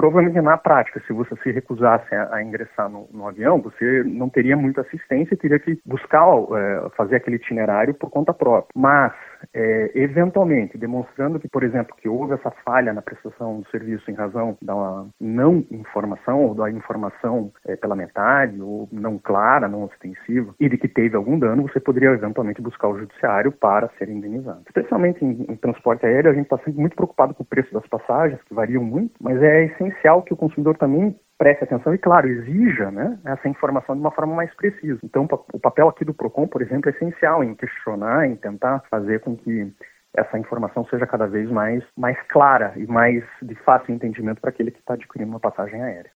provavelmente na prática, se você se recusasse a ingressar no avião, você não teria muita assistência e teria que buscar fazer aquele itinerário por conta própria. Mas, eventualmente, demonstrando que, por exemplo, que houve essa falha na prestação do serviço em razão da não informação ou da informação pela metade, ou não clara, não ostensiva, e de que teve algum dano, você poderia eventualmente buscar o judiciário para ser indenizado. Especialmente em transporte aéreo, a gente está sempre muito preocupado com o preço das passagens, que variam muito, mas é essencial que o consumidor também preste atenção e, claro, exija, né, essa informação de uma forma mais precisa. Então, o papel aqui do PROCON, por exemplo, é essencial em questionar, em tentar fazer com que essa informação seja cada vez mais clara e mais de fácil entendimento para aquele que está adquirindo uma passagem aérea.